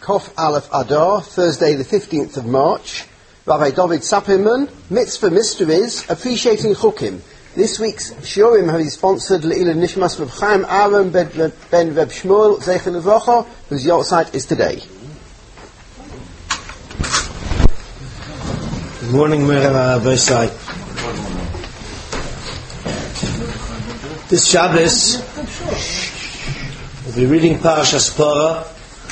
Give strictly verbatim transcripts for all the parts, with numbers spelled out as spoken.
Kof Aleph Adar, Thursday the fifteenth of March. Rabbi David Sapirman, Mitzvah Mysteries, Appreciating Chukim. This week's Shurim have been sponsored Le'ila Nishmas Reb Chaim Aaron ben, ben Reb Shmuel Zeichel Levracha, whose yahrzeit is today. Good morning, Rabbi Isai. This Shabbos, we'll be reading Parashas Parah,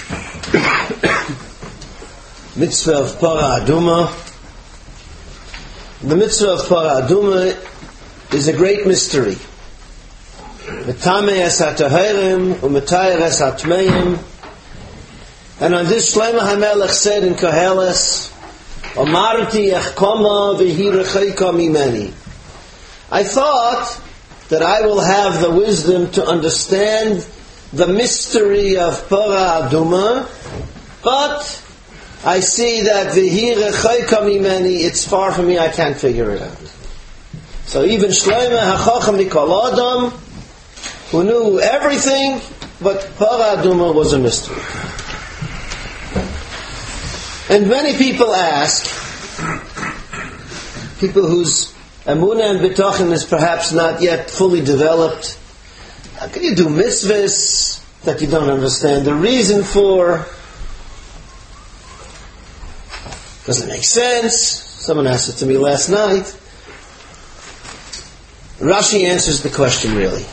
Mitzvah of Parah Aduma. The Mitzvah of Parah Aduma is a great mystery. Metamei es hatahirim u'metayir es hatmeim. And on this Shlomo HaMelech said in Koheles, Amarti echkoma v'hi rechaika mimeni. I thought that I will have the wisdom to understand the mystery of Parah Aduma, but I see that v'hi rechaika mimeni, it's far from me, I can't figure it out. So even Shlomo HaChacham Mikol Adam, who knew everything, but Parah Aduma was a mystery. And many people ask, people whose Emunah and Bitachon is perhaps not yet fully developed, how can you do mitzvahs that you don't understand the reason for? Doesn't make sense. Someone asked it to me last night. Rashi answers the question really.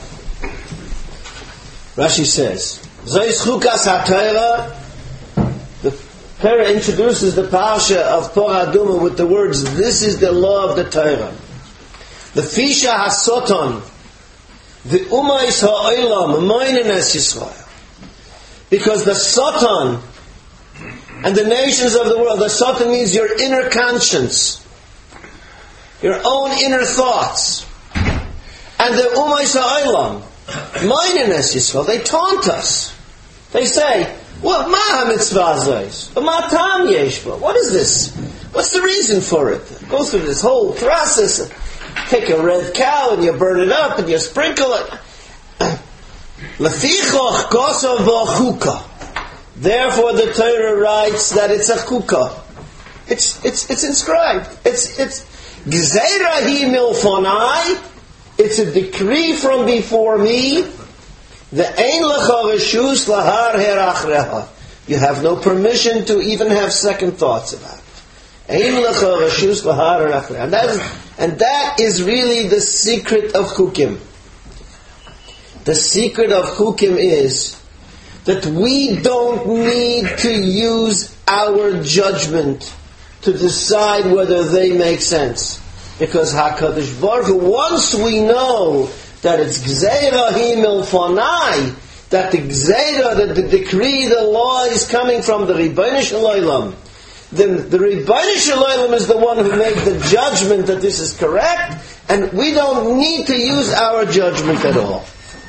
Rashi says, Zois chukas ha-Torah. The Torah introduces the parsha of Parah Aduma with the words, this is the law of the Torah. The fisha ha-soton, the umais ha-olam, moinen es Yisrael. Because the soton and the nations of the world, the soton means your inner conscience, your own inner thoughts. And the umais ha-olam, moinen es Yisrael, they taunt us. They say, well, ma ha-mitzvah zois? Ma tam yesh bo? What is this? What's the reason for it? Go through this whole process. Take a red cow and you burn it up and you sprinkle it. Lefichoch kosav bo chukah. Therefore, the Torah writes that it's a chukah. It's it's it's inscribed. It's it's gzeira hi milfonai. It's a decree from before me. The ein lecha reshus lahar herachreha. You have no permission to even have second thoughts about it. Ein lecha reshus lahar herachreha. And that is, and that is really the secret of Chukim. The secret of Chukim is that we don't need to use our judgment to decide whether they make sense. Because HaKadosh Baruch Hu, once we know that it's Gzeira hi milfonai, that the Gzeira, that the decree, the law is coming from the Ribbono Shel Olam, then the Ribbono Shel Olam is the one who made the judgment that this is correct, and we don't need to use our judgment at all.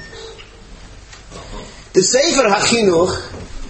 The Sefer HaChinuch,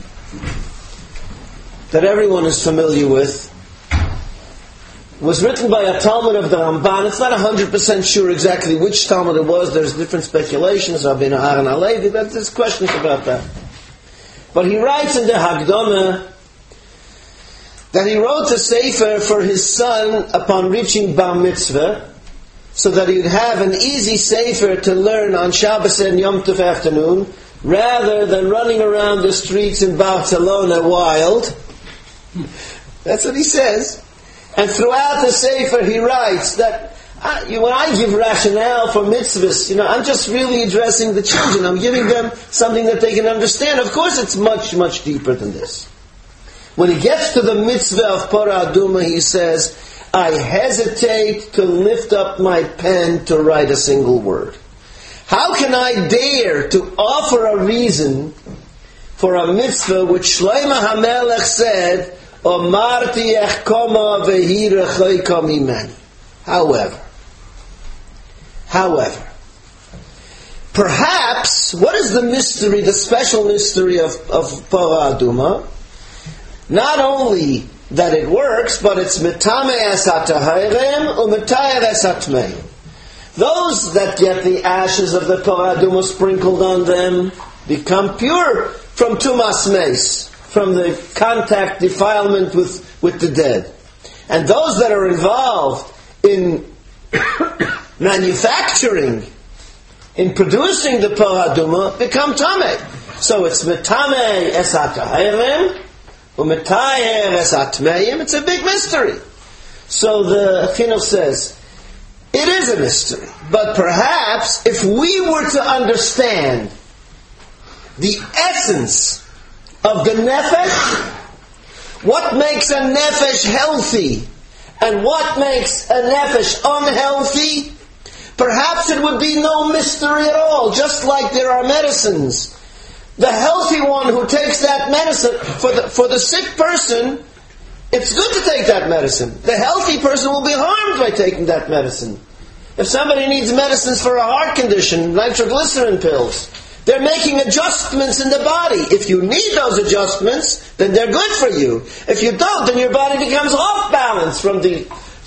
that everyone is familiar with, was written by a Talmud of the Ramban. It's not one hundred percent sure exactly which Talmud it was. There's different speculations. Rabbeinu Aaron Halevi, there's questions about that. But he writes in the Hagdama that he wrote a Sefer for his son upon reaching Bar Mitzvah, so that he would have an easy Sefer to learn on Shabbos and Yom Tov afternoon, rather than running around the streets in Barcelona wild. That's what he says. And throughout the Sefer he writes that I, you know, when I give rationale for mitzvahs, you know, I'm just really addressing the children. I'm giving them something that they can understand. Of course it's much, much deeper than this. When he gets to the mitzvah of Parah Aduma, he says, I hesitate to lift up my pen to write a single word. How can I dare to offer a reason for a mitzvah which Shlomo HaMelech said, Omarti echkoma v'hi rechaika mimeni. However, however, perhaps, what is the mystery, the special mystery of, of Parah Aduma? Not only that it works, but it's metamei es hatahirim u'metayir es hatmeim. Those that get the ashes of the Parah Aduma sprinkled on them become pure from tumas meis, from the contact defilement with, with the dead. And those that are involved in manufacturing, in producing the paraduma, become tameh. So it's metameh es hatahirim, or metaher es hatmeim. It's a big mystery. So the Chinuch says, it is a mystery. But perhaps if we were to understand the essence of the nefesh, what makes a nefesh healthy and what makes a nefesh unhealthy, perhaps it would be no mystery at all. Just like there are medicines. The healthy one who takes that medicine, for the, for the sick person, it's good to take that medicine. The healthy person will be harmed by taking that medicine. If somebody needs medicines for a heart condition, nitroglycerin pills, they're making adjustments in the body. If you need those adjustments, then they're good for you. If you don't, then your body becomes off balance from the...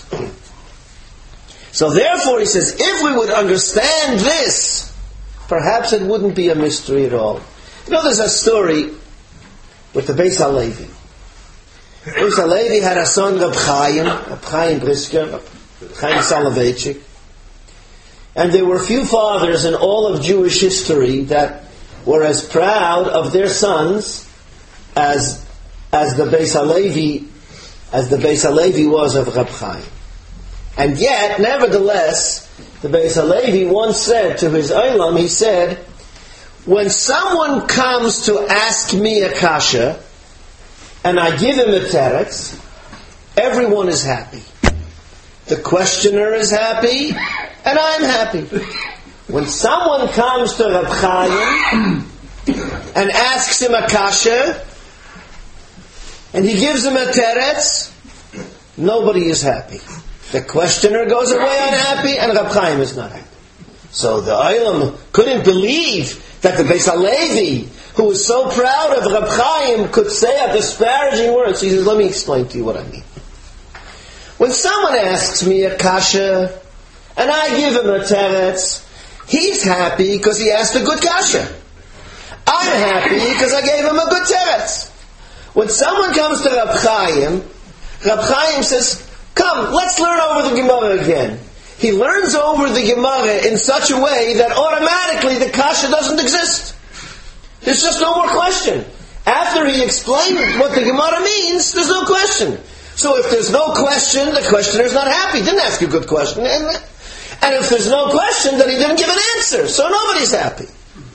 So therefore, he says, if we would understand this, perhaps it wouldn't be a mystery at all. You know, there's a story with the Beis HaLevi. Beis HaLevi had a son, Reb Chaim, Reb Chaim Brisker, Reb Chaim Soloveitchik. And there were few fathers in all of Jewish history that were as proud of their sons as as the Beis HaLevi as the Beis HaLevi was of Reb Chaim. And yet, nevertheless, the Beis HaLevi once said to his Olam, he said, when someone comes to ask me a kasha, and I give him a teretz, everyone is happy. The questioner is happy, and I'm happy. When someone comes to Reb Chaim and asks him a kasha, and he gives him a teretz, nobody is happy. The questioner goes away unhappy, and Reb Chaim is not happy. So the Olam couldn't believe that the Beis HaLevi, who was so proud of Reb Chaim, could say a disparaging word. So he says, let me explain to you what I mean. When someone asks me a kasha, and I give him a teretz, he's happy because he asked a good kasha. I'm happy because I gave him a good teretz. When someone comes to Reb Chaim, Reb Chaim says, come, let's learn over the Gemara again. He learns over the Gemara in such a way that automatically the kasha doesn't exist. There's just no more question. After he explained what the Gemara means, there's no question. So if there's no question, the questioner's not happy. He didn't ask you a good question. And, and if there's no question, then he didn't give an answer. So nobody's happy.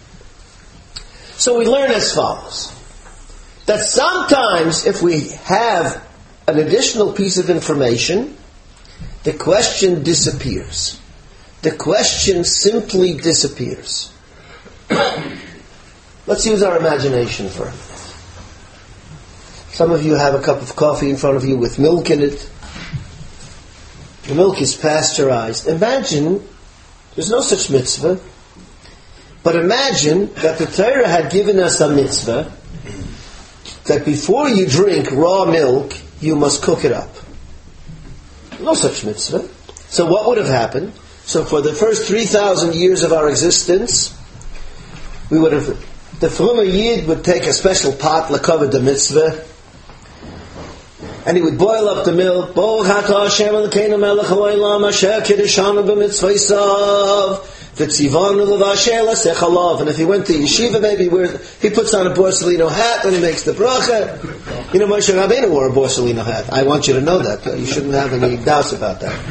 So we learn as follows. That sometimes if we have an additional piece of information, the question disappears. The question simply disappears. Let's use our imagination for a minute. Some of you have a cup of coffee in front of you with milk in it. The milk is pasteurized. Imagine, there's no such mitzvah, but imagine that the Torah had given us a mitzvah that before you drink raw milk, you must cook it up. No such mitzvah. So what would have happened? So for the first three thousand years of our existence, we would have, the Frumer Yid would take a special pot, l'kavod the mitzvah, and he would boil up the milk. Bo chata Hashem Elokeinu melech haolam asher kiddushanu b'mitzvosav v'tzivanu l'vasher l'sech halav. And if he went to yeshiva, maybe where he puts on a Borsalino hat when he makes the bracha. You know, Moshe Rabbeinu wore a Borsalino hat. I want you to know that. You shouldn't have any doubts about that.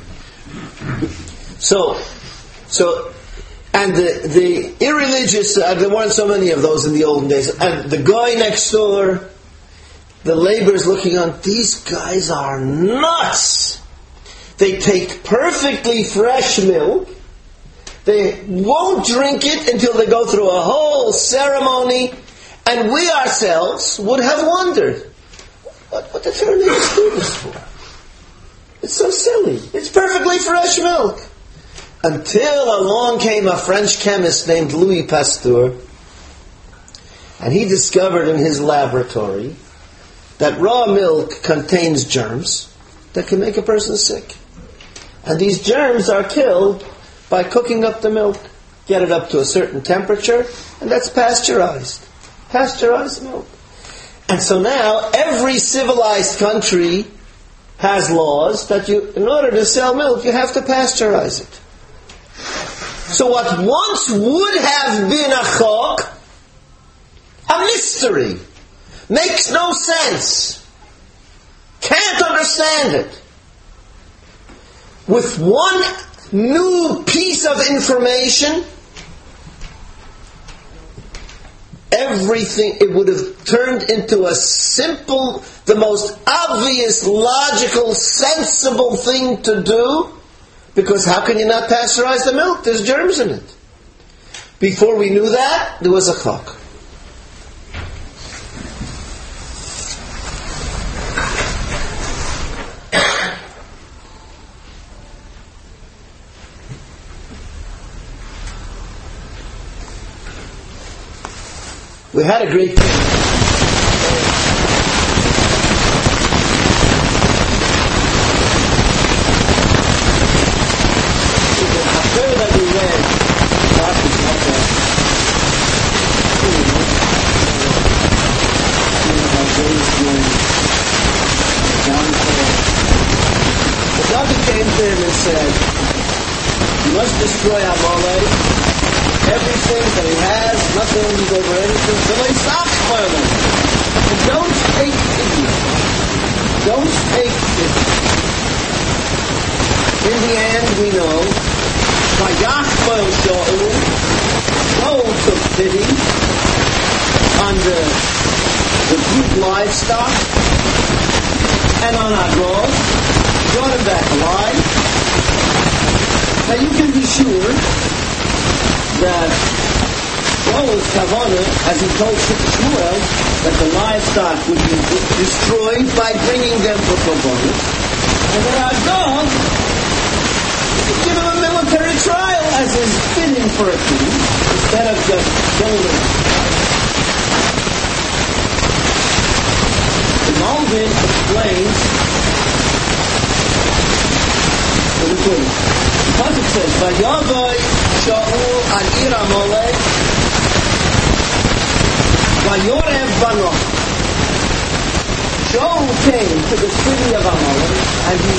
So, so, and the, the irreligious, uh, there weren't so many of those in the olden days. And the guy next door, the laborers looking on, these guys are nuts. They take perfectly fresh milk. They won't drink it until they go through a whole ceremony. And we ourselves would have wondered, what, what the Torah made us do this for? It's so silly. It's perfectly fresh milk. Until along came a French chemist named Louis Pasteur, and he discovered in his laboratory that raw milk contains germs that can make a person sick. And these germs are killed by cooking up the milk. Get it up to a certain temperature, and that's pasteurized. Pasteurized milk. And so now every civilized country has laws that you, in order to sell milk, you have to pasteurize it. So what once would have been a chok, a mystery, makes no sense, can't understand it, with one new piece of information, everything, it would have turned into a simple, the most obvious, logical, sensible thing to do, because how can you not pasteurize the milk? There's germs in it. Before we knew that, there was a chok. We had a great thing. That we read, the David came to him and said, "You must destroy Amalek. Everything that he has, nothing is over anything. So he stops for them. And don't take pity. Don't take pity." In the end, we know, Vayachmel Shaul, Shaul took pity on the, the brute livestock and on Agron, brought him back alive. Now you can be sure that Shaul's kavanah, as he told Shmuel, that the livestock would be destroyed by bringing them for kavanah, and that Agron would give him a military trial as is fitting for a king, instead of just killing him. The Malvin explains the Likud. The Pasuk says, "Vayavai Shaul al ir Amalek, vayorev banoch." Shaul came to the city of Amalek, and he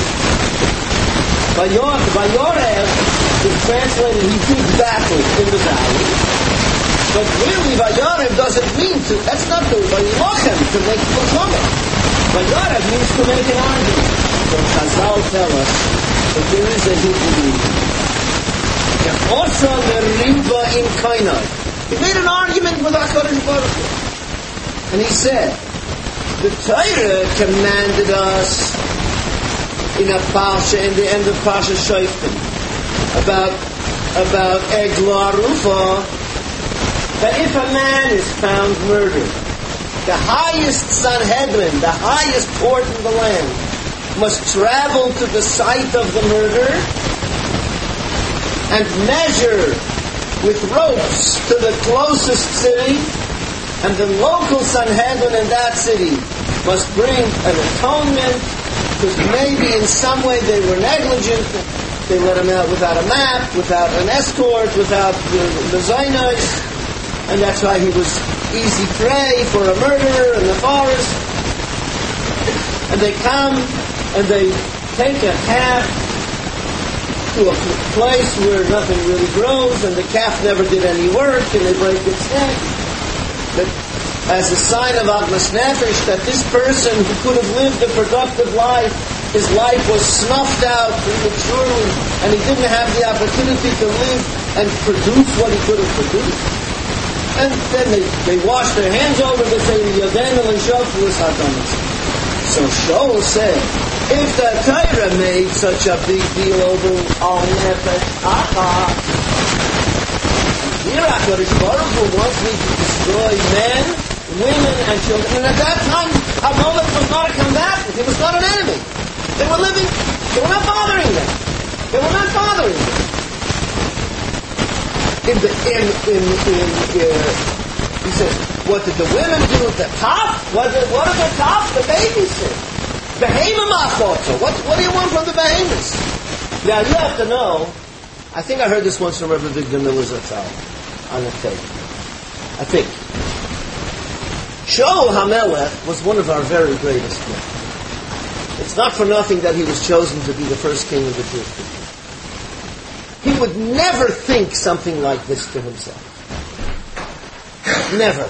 Vayorev is translated, he did battle in the valley. But really, Vayorev doesn't mean to, that's not the Vayilochem, to make Milchama. Vayorev means to make an argument. So Chazal tell us that there is a Hebrew meaning. Also, the Rimba in Kainai. He made an argument with HaKadosh Baruch Hu. And he said, the Torah commanded us in a Pasha, in the end of Pasha Shoftim, about about Eglah Rufa, that if a man is found murdered, the highest Sanhedrin, the highest court in the land, must travel to the site of the murder and measure with ropes to the closest city, and the local Sanhedrin in that city must bring an atonement, because maybe in some way they were negligent. They let him out without a map, without an escort, without the, the Zionist, and that's why he was easy prey for a murderer in the forest. And they come and they take a calf to a place where nothing really grows, and the calf never did any work, and they break its neck. But as a sign of Agmas Nefesh, that this person who could have lived a productive life, his life was snuffed out prematurely, and he didn't have the opportunity to live and produce what he could have produced. And then they, they wash their hands over, they say, Yoden el-Shofus Hadamas. So Shaul said, if the Torah made such a big deal over Al Nefesh Aha, here HaKadosh Baruch Hu wants me to destroy men, women, and children. And at that time, Amalek was not a combatant. He was not an enemy. They were living, they were not bothering them. They were not bothering them. In the, in, in, in, uh, he says, what did the women do at the top? What did, what did the top? The babies did. Behemoth. What, what do you want from the behemoths? Now, you have to know, I think I heard this once from Reverend Victor Miller Zatzal on the tape. I think. Shaul HaMelech was one of our very greatest men. It's not for nothing that he was chosen to be the first king of the Jewish people. He would never think something like this to himself. Never.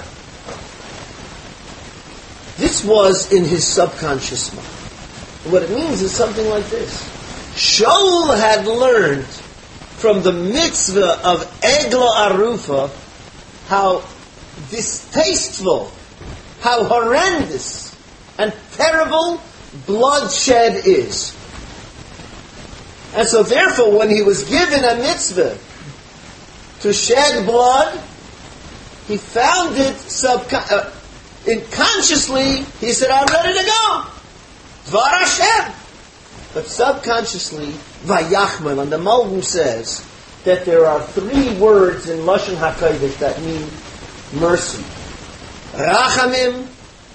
This was in his subconscious mind. And what it means is something like this. Shaul had learned from the mitzvah of Egla Arufa how distasteful, how horrendous and terrible bloodshed is. And so therefore when he was given a mitzvah to shed blood, he found it subcon- uh, unconsciously, he said, I'm ready to go. Dvar Hashem. But subconsciously, Vayachman, and the Malbim says that there are three words in Lashon HaKodesh that mean mercy. Rachamim,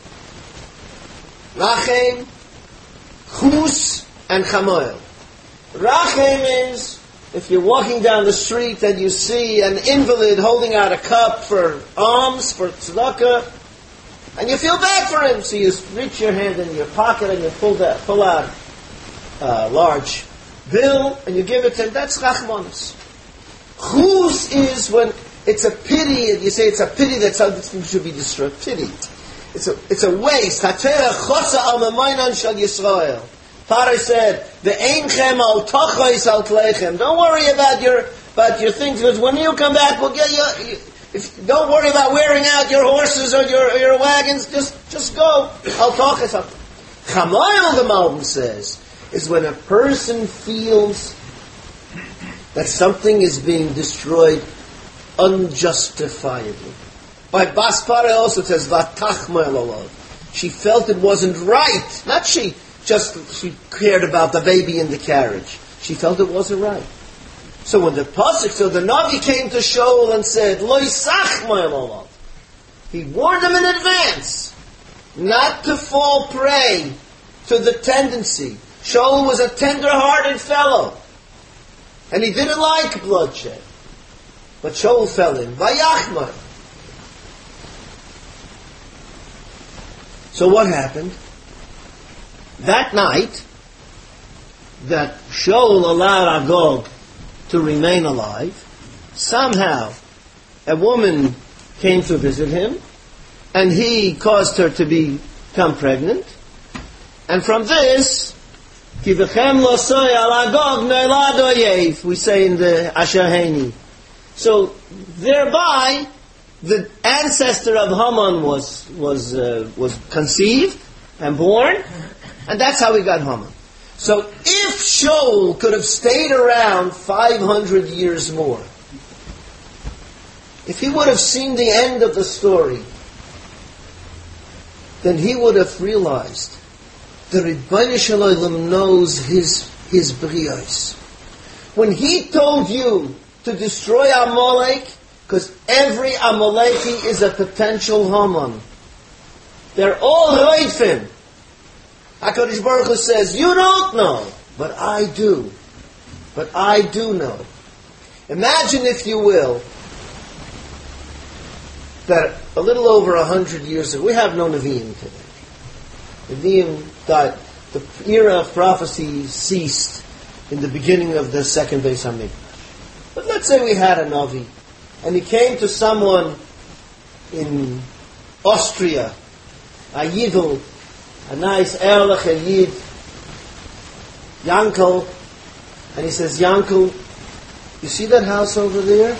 Rachem, Chus, and Chamoel. Rachem means if you're walking down the street and you see an invalid holding out a cup for alms, for tzedakah, and you feel bad for him, so you reach your hand in your pocket and you pull that, pull out a large bill and you give it to him. That's rachmanis. Chus is when it's a pity, and you say it's a pity that something should be destroyed. Pity. It's a it's a waste. Hatera chosa al memainan shal Yisrael. Father said, "The einchem al tachos al tlechem." Don't worry about your about your things, because when you come back, we'll get you. If, don't worry about wearing out your horses or your your wagons. Just just go. Al tachos al. Chamoil, the Malbim says, is when a person feels that something is being destroyed unjustifiably. By Baspara also says, Vatachmoil. She felt it wasn't right. Not she just she cared about the baby in the carriage. She felt it wasn't right. So when the pasuk, so the Navi came to Shaul and said, Lo Yisachmoil. He warned him in advance not to fall prey to the tendency. Shaul was a tender-hearted fellow, and he didn't like bloodshed. But Shaul fell in. Vayachmar. So what happened? That night, that Shaul allowed Agog to remain alive, somehow a woman came to visit him, and he caused her to become pregnant. And from this, we say in the Ashaheni. So thereby, the ancestor of Haman was was uh, was conceived and born, and that's how we got Haman. So if Shaul could have stayed around five hundred years more, if he would have seen the end of the story, then he would have realized the Rebbeinu Shalom knows his his briyos. When he told you to destroy Amalek, because every Amaleki is a potential Haman. They're all Reifim. HaKadosh Baruch Hu says, you don't know, but I do. But I do know. Imagine, if you will, that a little over a hundred years ago, we have no Nevi'im today. Nevi'im died. The era of prophecy ceased in the beginning of the second Beis HaMikdash. But let's say we had a Navi, and he came to someone in Austria, a Yidel, a nice Erlich, a Yid, Yankel, and he says, Yankel, you see that house over there?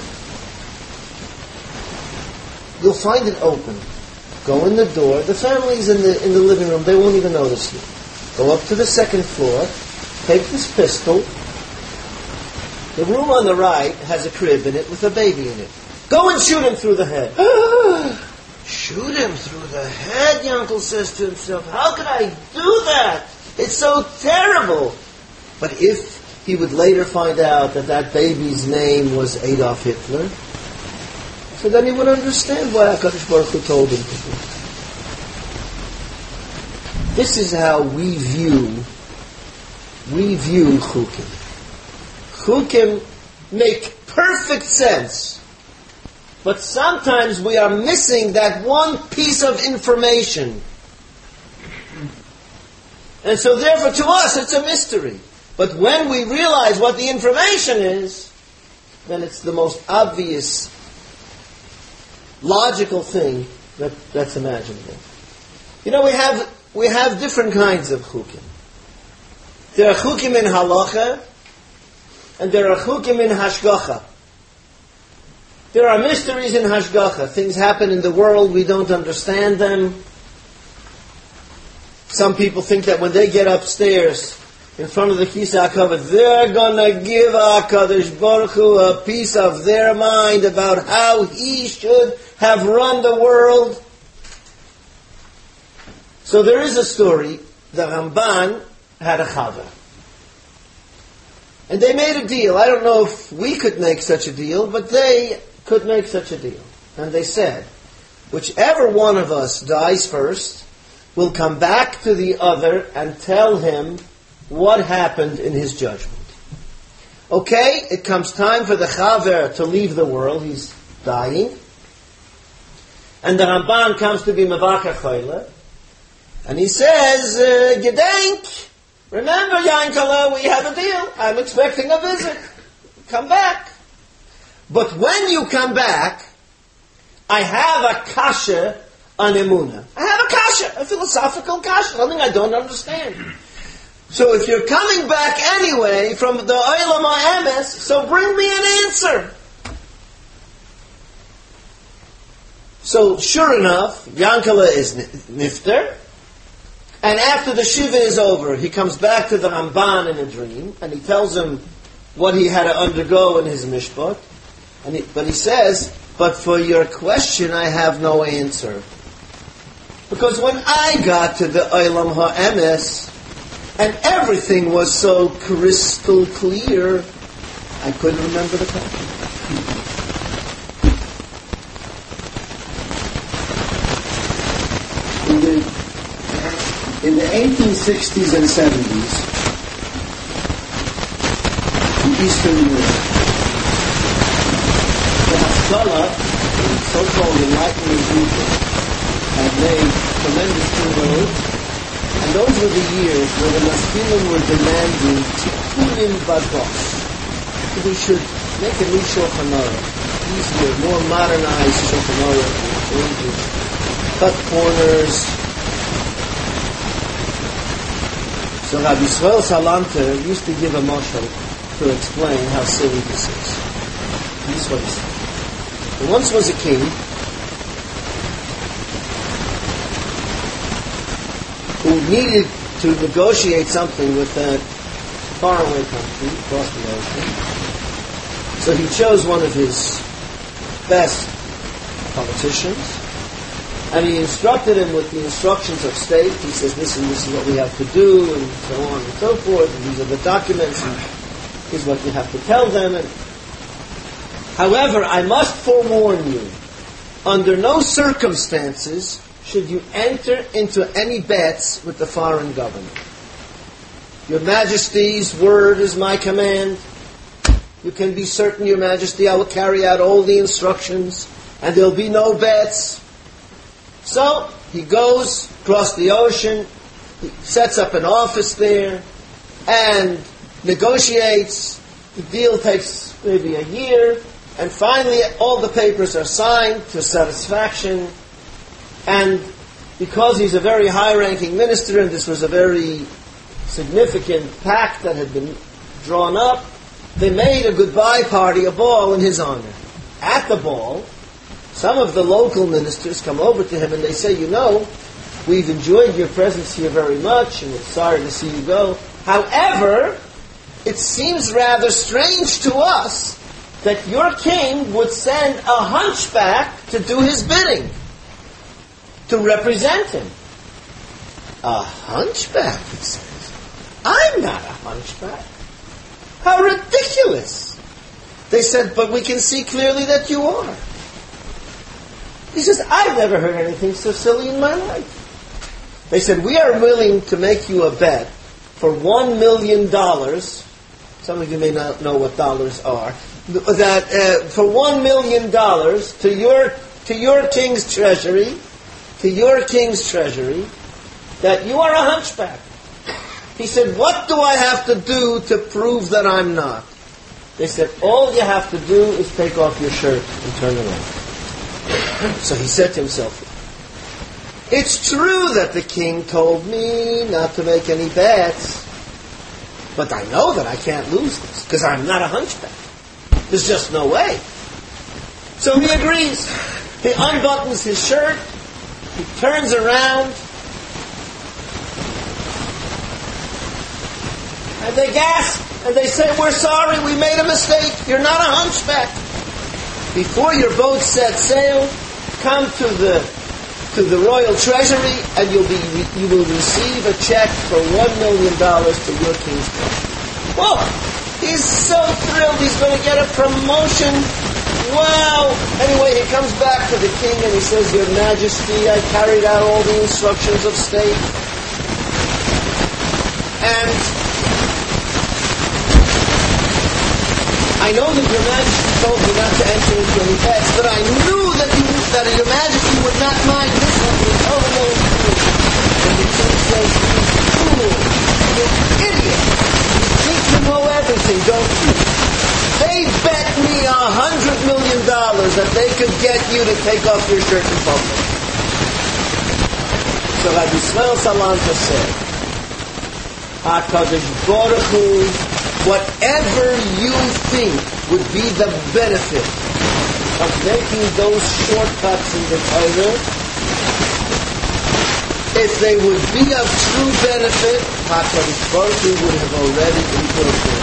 You'll find it open. Go in the door. The family's in the in the living room. They won't even notice you. Go up to the second floor. Take this pistol. The room on the right has a crib in it with a baby in it. Go and shoot him through the head. Shoot him through the head, Yankel says to himself. How could I do that? It's so terrible. But if he would later find out that that baby's name was Adolf Hitler, so then he would understand why HaKadosh Baruch Hu told him to do it. This is how we view, we view Chukim. Chukim make perfect sense But sometimes we are missing that one piece of information. And so therefore to us it's a mystery. But when we realize what the information is, then it's the most obvious, logical thing that, that's imaginable. You know, we have we have different kinds of chukim. There are chukim in halacha, and there are chukim in hashgacha. There are mysteries in hashgacha. Things happen in the world, we don't understand them. Some people think that when they get upstairs in front of the Kisei HaKavod, they're going to give HaKadosh Baruch Hu a piece of their mind about how He should have run the world. So there is a story. The Ramban had a chaver. And they made a deal. I don't know if we could make such a deal, but they could make such a deal. And they said, whichever one of us dies first will come back to the other and tell him what happened in his judgment. Okay, it comes time for the chaver to leave the world. He's dying. And the Ramban comes to be Mevakar Chayla. And he says, uh, Gedenk, remember Yankala, we have a deal. I'm expecting a visit. Come back. But when you come back, I have a kasha on Emunah. I have a kasha, a philosophical kasha, something I don't understand. So if you're coming back anyway from the Olam HaEmes, so bring me an answer. So sure enough, Yankala is nifter, and after the Shiva is over, he comes back to the Ramban in a dream, and he tells him what he had to undergo in his mishpat. And he, but he says, but for your question, I have no answer. Because when I got to the Olam HaEmes, and everything was so crystal clear, I couldn't remember the question. In the, in the eighteen sixties and seventies, in Eastern Europe, the Haskalah, the so-called Enlightenment movement, had made tremendous inroads. And those were the years where the Maskilim were demanding Tikkunim Bados. We should make a new Shulchan Aruch, easier, more modernized Shulchan Aruch, changes, cut corners. So Rabbi Yisrael Salanter used to give a mashal to explain how silly this is. This is what he said. There once was a king who needed to negotiate something with a faraway country across the ocean. So he chose one of his best politicians, and he instructed him with the instructions of state. He says, listen, this is what we have to do, and so on and so forth, and these are the documents, and here's what you have to tell them. And however, I must forewarn you, under no circumstances should you enter into any bets with the foreign government. Your Majesty's word is my command. You can be certain, Your Majesty, I will carry out all the instructions, and there'll be no bets. So, he goes across the ocean, he sets up an office there, and negotiates. The deal takes maybe a year, and finally all the papers are signed to satisfaction. And because he's a very high-ranking minister, and this was a very significant pact that had been drawn up, they made a goodbye party, a ball in his honor. At the ball, some of the local ministers come over to him and they say, you know, we've enjoyed your presence here very much, and we're sorry to see you go. However, it seems rather strange to us that your king would send a hunchback to do his bidding, to represent him. A hunchback, he says. I'm not a hunchback. How ridiculous. They said, but we can see clearly that you are. He says, I've never heard anything so silly in my life. They said, we are willing to make you a bet for one million dollars. Some of you may not know what dollars are. that uh, for one million dollars to your to your king's treasury, to your king's treasury, that you are a hunchback. He said, what do I have to do to prove that I'm not? They said, all you have to do is take off your shirt and turn around. So he said to himself, it's true that the king told me not to make any bets, but I know that I can't lose this because I'm not a hunchback. There's just no way. So he agrees. He unbuttons his shirt, he turns around, and they gasp, and they say, we're sorry, we made a mistake, you're not a hunchback. Before your boat sets sail, come to the to the royal treasury, and you'll be you will receive a check for one million dollars to your king's treasury. Whoa! He's so thrilled, he's going to get a promotion. Wow! Anyway, he comes back to the king and he says, Your Majesty, I carried out all the instructions of state. And I know that Your Majesty told me not to enter into any bets, but I knew that, you, that Your Majesty would not mind this one. Oh, no, and the king says, You fool! You idiot! You think you know everything, don't you? They bet me a hundred million dollars that they could get you to take off your shirt in public. So Rabbi Yisrael Salanter said, HaKadosh Baruch Hu, whatever you think would be the benefit of making those shortcuts in the Torah, if they would be of true benefit, HaKadosh Baruch Hu would have already incorporated.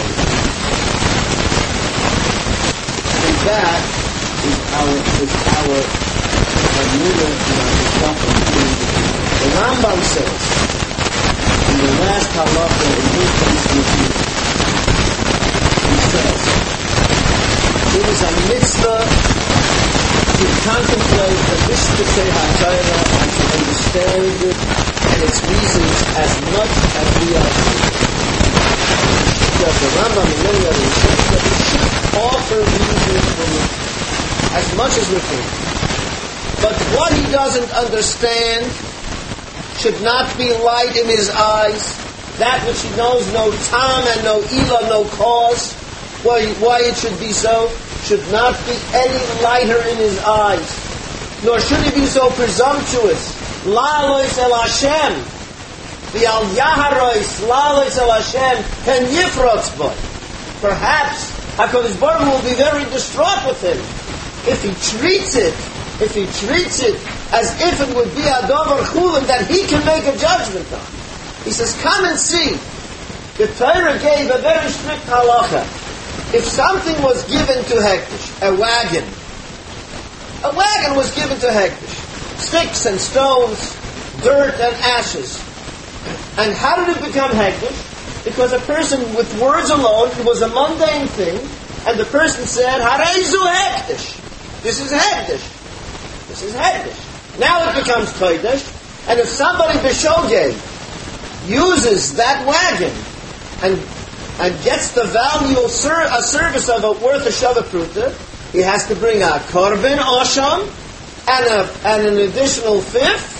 That is our is our communal suffering. The Rambam says in the last halacha in his constitution, he says it is a mitzvah to contemplate the Mishpatei HaTorah and to understand it and its reasons as much as we are able. The Rambam and many others says that we should offer reasons for it as much as we can. But what he doesn't understand should not be light in his eyes. That which he knows no tam and no ila, no cause, why, why it should be so, should not be any lighter in his eyes. Nor should he be so presumptuous. La'alois el Hashem. The al yaharois la'alois el Hashem ken yifrotz boy. Perhaps HaKadosh Baruch Hu will be very distraught with him if he treats it, if he treats it as if it would be a davar chulin that he can make a judgment on. He says, come and see. The Torah gave a very strict halacha. If something was given to Hekdesh, a wagon, a wagon was given to Hekdesh, sticks and stones, dirt and ashes. And how did it become Hekdesh? Because a person with words alone, it was a mundane thing, and the person said, Hareizu Hekdesh. This is Hekdesh. This is Hekdesh. Now it becomes Kodesh, and if somebody b'shogeg uses that wagon and and gets the value of ser- a service of it worth a shava pruta, he has to bring a korban osham and a and an additional fifth.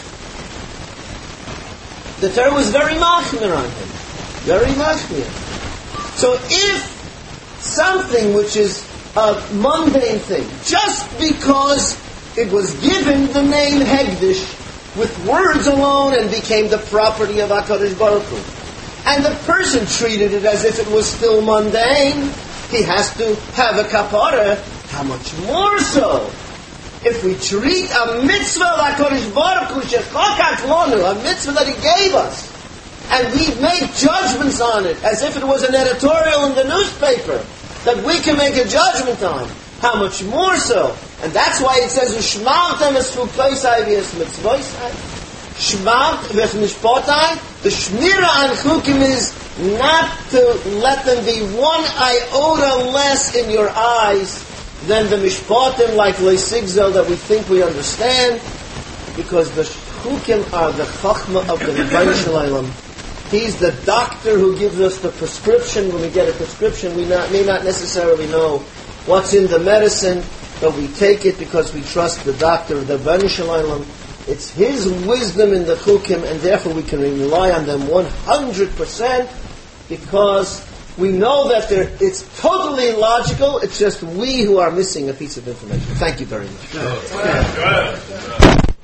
The Torah was very machmir on him. Very machmir. So if something which is a mundane thing, just because it was given the name Hegdish with words alone and became the property of HaKadosh Baruch Hu, and the person treated it as if it was still mundane, he has to have a kapara. How much more so if we treat a mitzvah of HaKadosh Baruch Hu shechakat lanu, a mitzvah that He gave us, and we make judgments on it as if it was an editorial in the newspaper that we can make a judgment on. How much more so? And that's why it says, "Ushmartem es chukoisai v'es mitzvosai." Shmart v'es mishpotai. The shmira on chukim is not to let them be one iota less in your eyes than the mishpotim, like leisigzel that we think we understand, because the chukim are the chachma of the Rebbeinu Shalom. He's the doctor who gives us the prescription. When we get a prescription, we not, may not necessarily know what's in the medicine, but we take it because we trust the doctor, the Bani Shalom. It's his wisdom in the chukim, and therefore we can rely on them one hundred percent because we know that it's totally logical. It's just we who are missing a piece of information. Thank you very much.